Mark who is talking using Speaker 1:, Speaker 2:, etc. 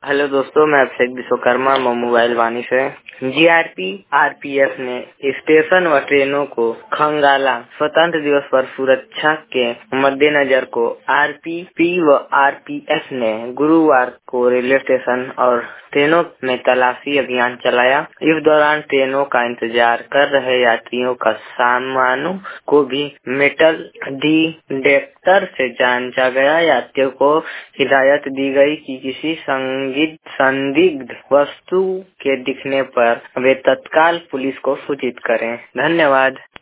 Speaker 1: Hello दोस्तों, मैं अभिषेक Vishwakarma mobile वाणी से। जीआरपी आरपीएफ ने स्टेशन व ट्रेनों को खंगाला। स्वतंत्र दिवस पर सुरक्षा के मद्देनजर को आरपीपी व आरपीएफ ने गुरुवार को रेलवे स्टेशन और ट्रेनों में तलाशी अभियान चलाया। इस दौरान ट्रेनों का इंतजार कर रहे यात्रियों का सामानों को भी मेटल डिटेक्टर से जांचा गया। यात्रियों को हिदायत दी गई कि किसी संदिग्ध वस्तु के दिखने पर वे तत्काल पुलिस को सूचित करें। धन्यवाद।